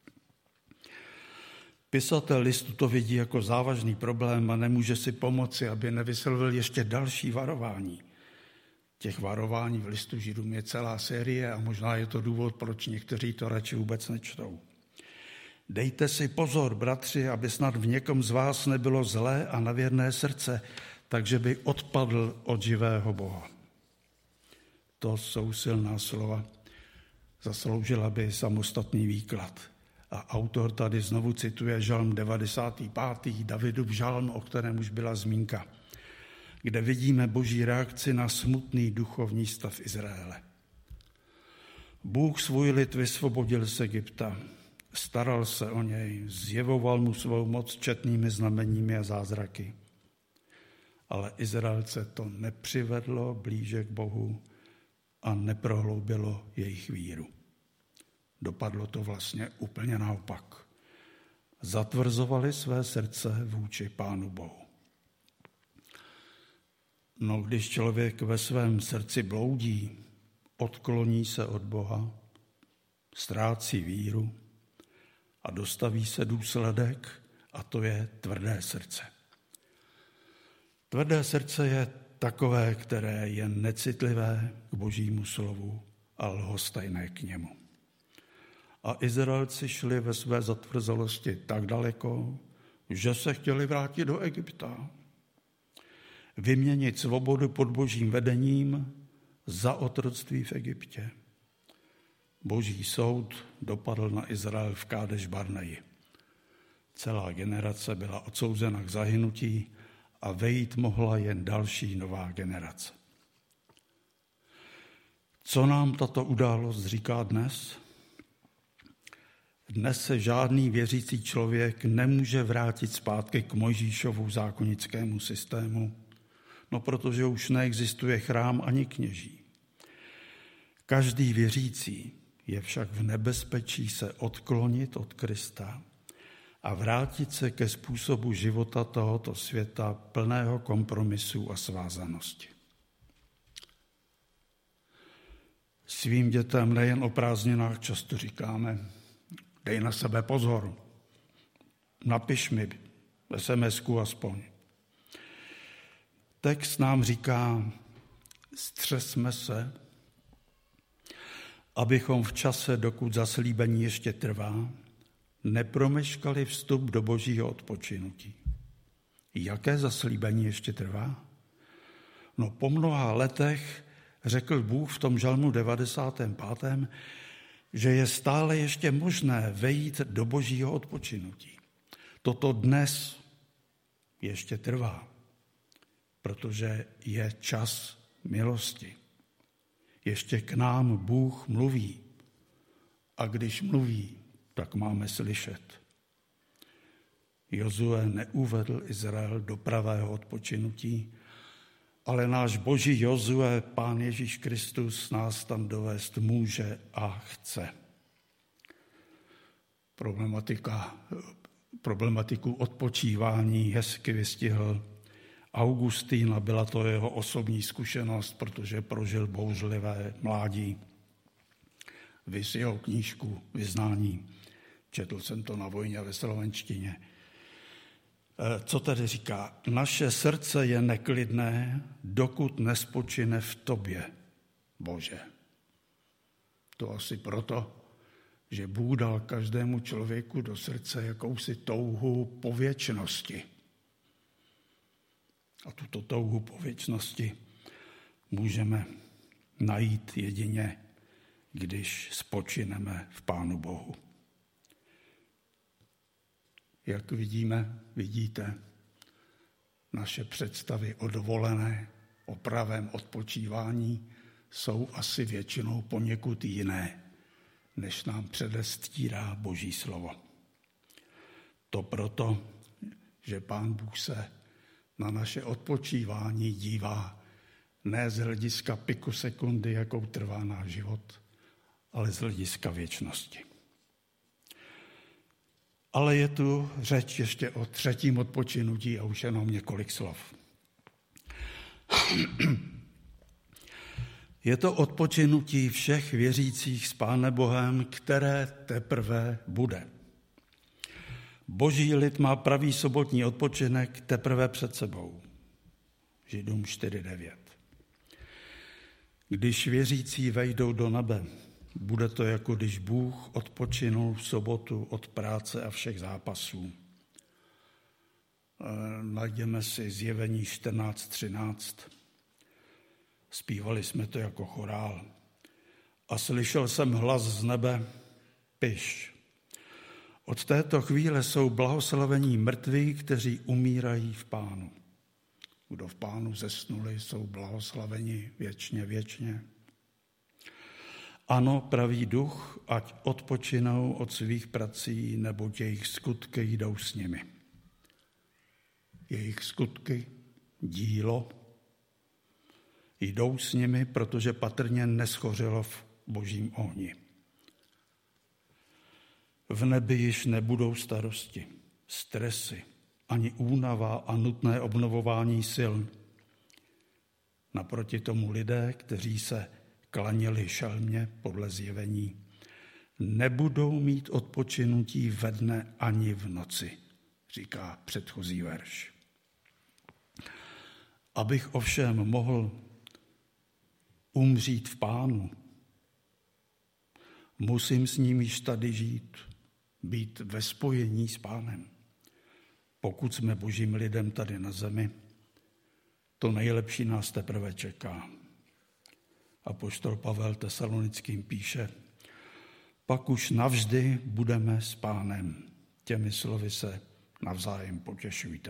Pisatel listu to vidí jako závažný problém a nemůže si pomoci, aby nevyslovil ještě další varování. Těch varování v listu Židům je celá série a možná je to důvod, proč někteří to radši vůbec nečtou. Dejte si pozor, bratři, aby snad v někom z vás nebylo zlé a nevěrné srdce, takže by odpadl od živého Boha. To jsou silná slova. Zasloužila by samostatný výklad. A autor tady znovu cituje žalm devadesátý pátý Davidův žalm, o kterém už byla zmínka, kde vidíme Boží reakci na smutný duchovní stav Izraele. Bůh svůj lid vysvobodil z Egypta, staral se o něj, zjevoval mu svou moc četnými znameními a zázraky. Ale Izraelce to nepřivedlo blíže k Bohu a neprohloubilo jejich víru. Dopadlo to vlastně úplně naopak. Zatvrzovali své srdce vůči Pánu Bohu. No, když člověk ve svém srdci bloudí, odkloní se od Boha, ztrácí víru a dostaví se důsledek, a to je tvrdé srdce. Tvrdé srdce je takové, které je necitlivé k Božímu slovu a lhostejné k němu. A Izraelci šli ve své zatvrzalosti tak daleko, že se chtěli vrátit do Egypta. Vyměnit svobodu pod Božím vedením za otroctví v Egyptě. Boží soud dopadl na Izrael v Kádeš Barneji. Celá generace byla odsouzena k zahynutí a vejít mohla jen další nová generace. Co nám tato událost říká dnes? Dnes se žádný věřící člověk nemůže vrátit zpátky k Mojžíšovu zákonickému systému, no protože už neexistuje chrám ani kněží. Každý věřící je však v nebezpečí se odklonit od Krista a vrátit se ke způsobu života tohoto světa plného kompromisů a svázanosti. Svým dětem nejen o prázdninách často říkáme, dej na sebe pozor, napiš mi es em esku aspoň. Text nám říká, střesme se, abychom v čase, dokud zaslíbení ještě trvá, nepromeškali vstup do Božího odpočinutí. Jaké zaslíbení ještě trvá? No po mnoha letech řekl Bůh v tom žalmu devadesátém pátém že je stále ještě možné vejít do Božího odpočinutí. Toto dnes ještě trvá, protože je čas milosti. Ještě k nám Bůh mluví. A když mluví, tak máme slyšet. Jozue neuvedl Izrael do pravého odpočinutí, ale náš boží Jozue, Pán Ježíš Kristus, nás tam dovést může a chce. Problematika, problematiku odpočívání hezky vystihl Augustín a byla to jeho osobní zkušenost, protože prožil bouřlivé mládí. Viz jeho knížku Vyznání. Četl jsem to na vojně ve slovenštině. Co tedy říká? Naše srdce je neklidné, dokud nespočine v tobě, Bože. To asi proto, že Bůh dal každému člověku do srdce jakousi touhu po věčnosti. A tuto touhu po věčnosti můžeme najít jedině, když spočineme v Pánu Bohu. Jak vidíme, vidíte, naše představy o dovolené, o pravém odpočívání jsou asi většinou poněkud jiné, než nám předestírá Boží slovo. To proto, že Pán Bůh se na naše odpočívání dívá ne z hlediska piku sekundy, jakou trvá náš život, ale z hlediska věčnosti. Ale je tu řeč ještě o třetím odpočinutí a už jenom několik slov. Je to odpočinutí všech věřících s Pánem Bohem, které teprve bude. Boží lid má pravý sobotní odpočinek teprve před sebou. Židům čtyři devět. Když věřící vejdou do nebe, bude to, jako když Bůh odpočinul v sobotu od práce a všech zápasů. Najdeme si Zjevení čtrnáct třináct. Zpívali jsme to jako chorál. A slyšel jsem hlas z nebe, piš. Od této chvíle jsou blahoslavení mrtví, kteří umírají v Pánu. Kdo v Pánu zesnuli, jsou blahoslaveni věčně, věčně. Ano, pravý duch, ať odpočinou od svých prací, neboť jejich skutky jdou s nimi. Jejich skutky, dílo, jdou s nimi, protože patrně neschořilo v Božím ohni. V nebi již nebudou starosti, stresy, ani únava a nutné obnovování sil. Naproti tomu lidé, kteří se klaněli šelmě podle Zjevení, nebudou mít odpočinutí ve dne ani v noci, říká předchozí verš. Abych ovšem mohl umřít v Pánu, musím s ním již tady žít, být ve spojení s Pánem. Pokud jsme božím lidem tady na zemi, to nejlepší nás teprve čeká. Apoštol Pavel Tesalonickým píše, pak už navždy budeme s Pánem. Těmi slovy se navzájem potěšujte.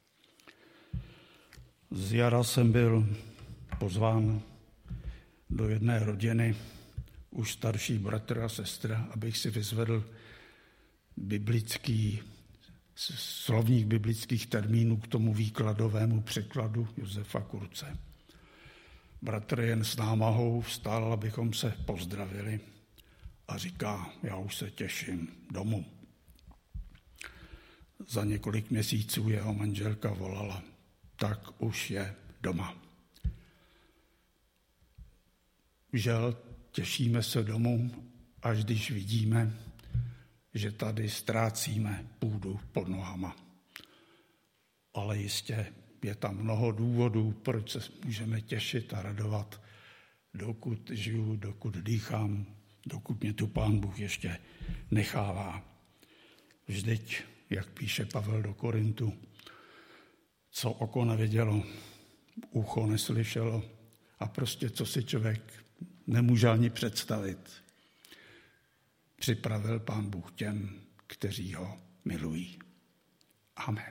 Z jara jsem byl pozván do jedné rodiny, už starší bratr a sestra, abych si vyzvedl biblický, slovník biblických termínů k tomu výkladovému překladu Josefa Kurce. Bratr jen s námahou vstal, abychom se pozdravili a říká, já už se těším domů. Za několik měsíců jeho manželka volala, tak už je doma. Žel, těšíme se domů, až když vidíme, že tady ztrácíme půdu pod nohama. Ale jistě je tam mnoho důvodů, proč se můžeme těšit a radovat, dokud žiju, dokud dýchám, dokud mě tu Pán Bůh ještě nechává. Vždyť, jak píše Pavel do Korintu, co oko nevidělo, ucho neslyšelo a prostě co si člověk nemůže ani představit, připravil Pán Bůh těm, kteří ho milují. Amen.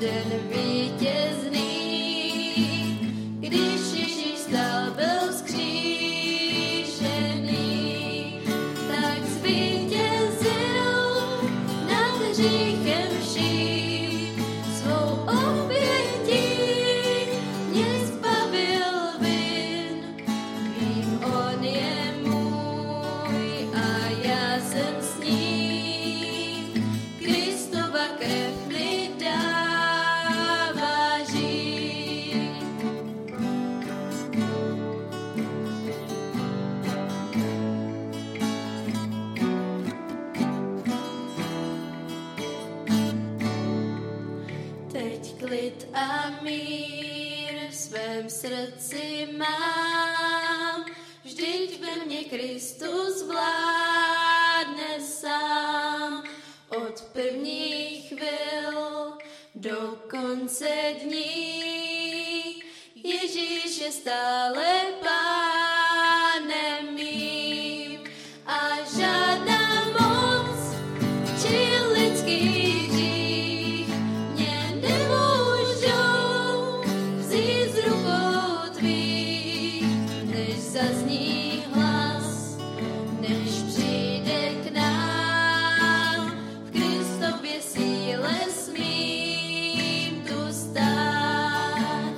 den vítězný. Když Ježíš stál, byl vzkříšený, tak zvítězil nad hříchem vším. Svou obětí mě zbavil vin. Vím, on je můj a já jsem s ním. Kristova krev mi dává žít. Teď klid a mír v svém srdci mám, vždyť ve mně Kristus vládne sám. Od prvních chvil do konce dní Ježíš je stále pánem mým a žádná moc či lidský hřích mě nemůžou vzít z rukou tvých, než zazní hlas, než přijde k nám, v Kristově síle smím tu stát.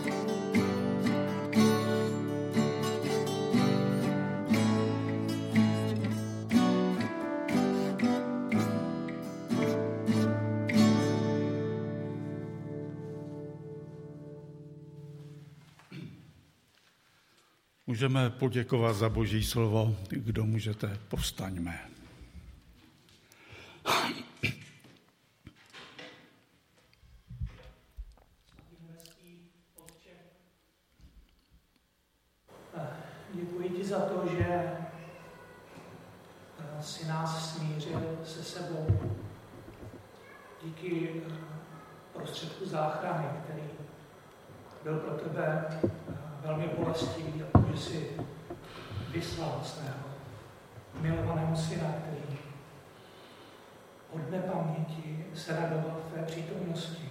Můžeme poděkovat za Boží slovo. Kdo můžete, povstaňme. Děkuji ti za to, že si nás smířil se sebou díky prostředku záchrany, který byl pro tebe velmi bolestivý, a to, že jsi vyslal svého milovaného syna, který od nepaměti se radoval v tvé přítomnosti.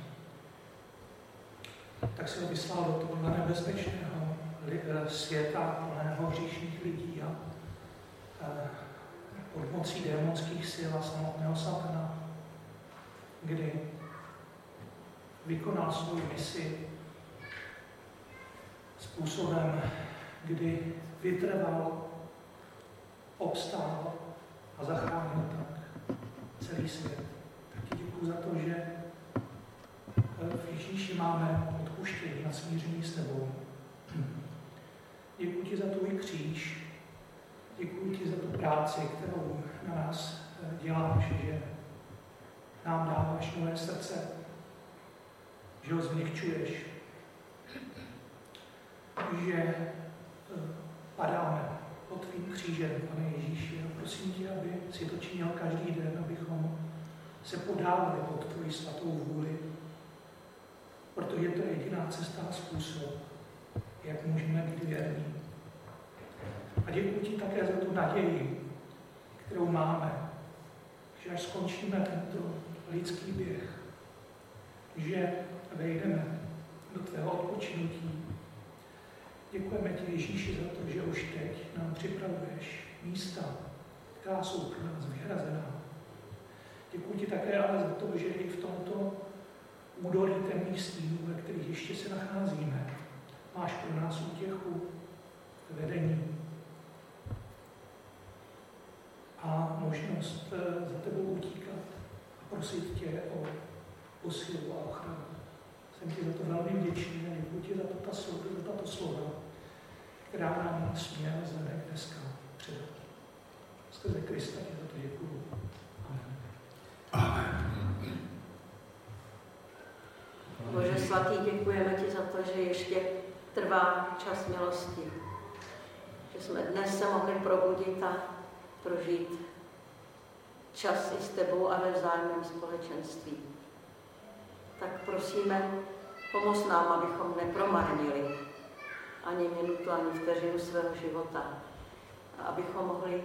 Tak si ho vyslal do tohohle nebezpečného světa plného hříšných lidí a pod mocí démonských sil a samotného satana, kdy vykonal svou misi způsobem, kdy vytrval, obstál a zachránil tak celý svět. Tak ti děkuji za to, že v Ježíši máme odpuštění a smíření s tebou. Děkuji ti za tvůj kříž, děkuji ti za tu práci, kterou na nás děláš, že nám dáváš nové srdce, že ho změkčuješ, že padáme pod tvým křížem, Pane Ježíši, a prosím tě, aby si to činil každý den, abychom se podávali pod tvoji svatou vůli, protože to je jediná cesta a způsob, jak můžeme být věrní. A děkuji ti také za tu naději, kterou máme, že až skončíme tento lidský běh, že vejdeme do tvého odpočinutí. Děkujeme ti, Ježíši, za to, že už teď nám připravuješ místa, která jsou pro nás vyhrazená. Děkuji ti také ale za to, že i v tomto údolí temných stínů, ve kterých ještě se nacházíme, máš pro nás útěchu, vedení a možnost za tebou utíkat a prosit tě o posilu a ochranu. Jsem ti za to velmi vděčný a děkuji ti za tato slova, za tato slova, která nám směl zvedne dneska předat. Skrze Krista ti za to děkuji. Amen. Amen. Bože svatý, děkujeme ti za to, že ještě trvá čas milosti. Že jsme dnes se mohli probudit a prožít čas i s tebou a ve vzájemném společenství. Tak prosíme, pomoz nám, abychom nepromarnili ani minutu, ani vteřinu svého života. A abychom mohli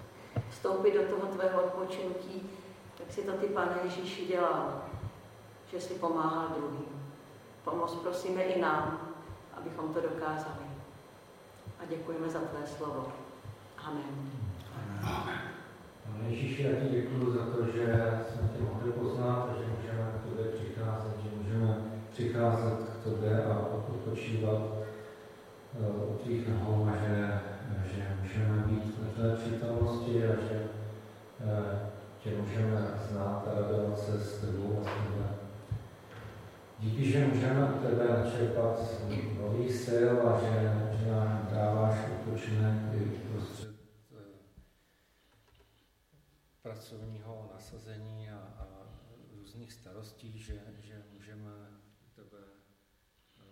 vstoupit do toho tvého odpočinutí, tak si to ty, Pane Ježíši, dělal. že jsi pomáhal druhým. Pomoc prosíme i nám, abychom to dokázali. A děkujeme za tvé slovo. Amen. Amen. Pane Ježíši, já ti děkuju za to, že jsme tě mohli poznat a že můžeme k tobě přicházet, že můžeme přicházet k tobě a odpočívat u tvých nohou a že, že můžeme být v tvé přítomnosti a že tě můžeme znát a radovat se s tebou a s tebe. Díky, že můžeme u tebe načerpat nových sil a že, že nám dáváš odpočinek i prostřed pracovního nasazení a, a různých starostí, že, že můžeme u tebe uh,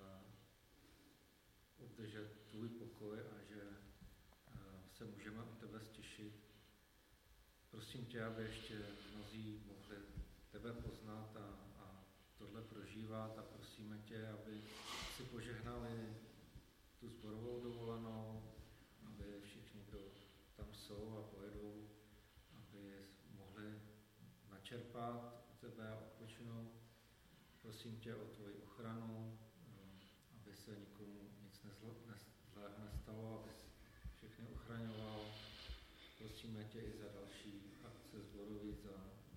udržet tvůj pokoj a že uh, se můžeme u tebe stěšit. Prosím tě, aby ještě mnozí mohli tebe poznat a, a tohle prožívat a prosíme tě, aby si požehnali tu sborovou dovolenou, aby všichni, kdo tam jsou a pojedou, aby mohli načerpat u tebe a odpočinout. Prosím tě o tvoji ochranu, aby se nikomu nic zlého nestalo, aby všechny ochraňoval. Prosíme tě i za další akce sborový, za,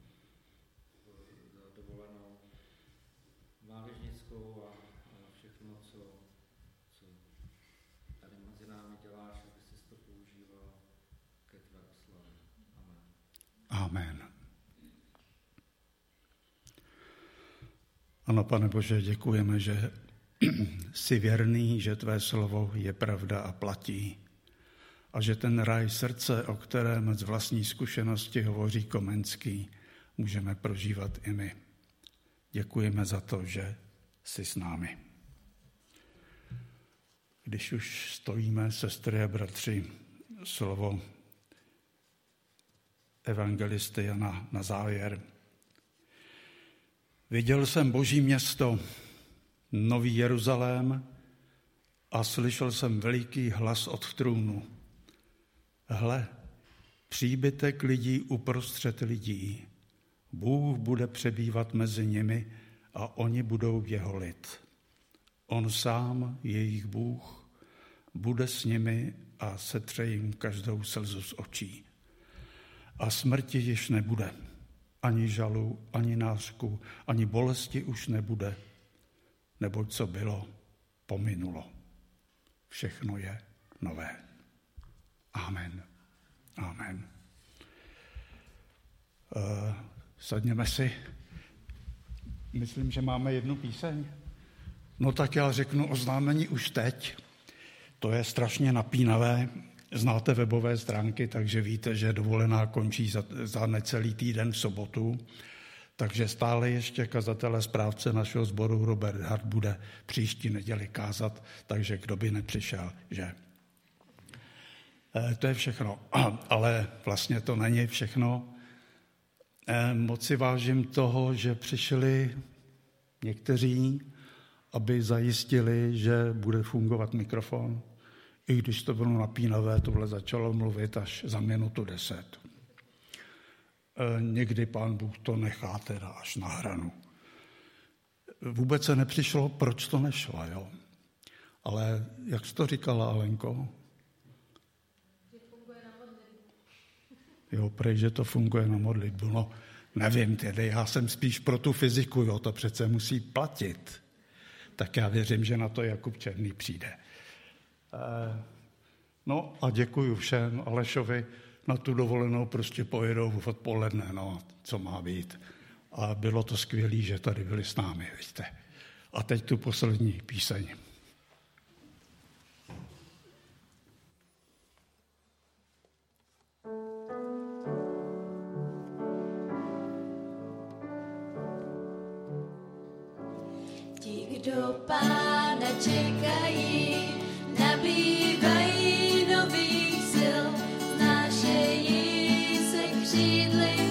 za dovolenou mládežnickou a, a všechno, co, co tady mezi námi děláš, aby jsi to používal ke tvé oslavě. Amen. Amen. Ano, Pane Bože, děkujeme, že jsi věrný, že tvé slovo je pravda a platí. A že ten ráj srdce, o kterém z vlastní zkušenosti hovoří Komenský, můžeme prožívat i my. Děkujeme za to, že jsi s námi. Když už stojíme, sestry a bratři, slovo evangelisty Jana na závěr. Viděl jsem Boží město, Nový Jeruzalém, a slyšel jsem veliký hlas od trůnu. Hle, příbytek lidí uprostřed lidí. Bůh bude přebývat mezi nimi a oni budou jeho lid. On sám, jejich Bůh, bude s nimi a setře jim každou slzu z očí. A smrti již nebude, ani žalu, ani nářku, ani bolesti už nebude, neboť co bylo, pominulo. Všechno je nové. Amen. Amen. Uh, sadněme si. Myslím, že máme jednu píseň. No tak já řeknu oznámení už teď. To je strašně napínavé. Znáte webové stránky, takže víte, že dovolená končí za, za necelý týden v sobotu. Takže stále ještě kazatele správce našeho sboru Robert Hart bude příští neděli kázat, takže kdo by nepřišel, že? E, to je všechno, ale vlastně to není všechno. E, moc si vážím toho, že přišli někteří, aby zajistili, že bude fungovat mikrofon. I když to bylo napínavé, tohle začalo mluvit až za minutu deset. E, někdy Pán Bůh to nechá teda až na hranu. Vůbec se nepřišlo, proč to nešlo, jo. Ale jak jsi to říkala, Alenko? Že funguje na modlitbu. Jo, prej, že to funguje na modlitbu. No, nevím tedy, já jsem spíš pro tu fyziku, jo, to přece musí platit. Tak já věřím, že na to Jakub Černý přijde. E, no a děkuju všem, Alešovi, na tu dovolenou prostě pojedou odpoledne, no, co má být. A bylo to skvělé, že tady byli s námi, víte. A teď tu poslední píseň. Ti, kdo Pána čekají, nabývají nových sil, znášejí se křídly